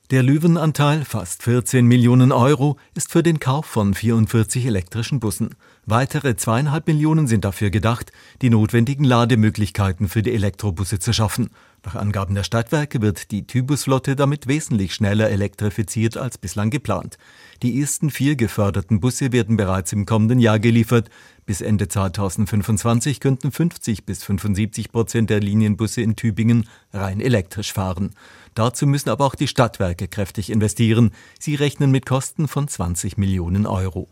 Der Löwenanteil, fast 14 Millionen Euro, ist für den Kauf von 44 elektrischen Bussen. Weitere 2,5 Millionen sind dafür gedacht, die notwendigen Lademöglichkeiten für die Elektrobusse zu schaffen. Nach Angaben der Stadtwerke wird die TÜBus-Flotte damit wesentlich schneller elektrifiziert als bislang geplant. Die ersten 4 geförderten Busse werden bereits im kommenden Jahr geliefert. Bis Ende 2025 könnten 50-75% der Linienbusse in Tübingen rein elektrisch fahren. Dazu müssen aber auch die Stadtwerke kräftig investieren. Sie rechnen mit Kosten von 20 Millionen Euro.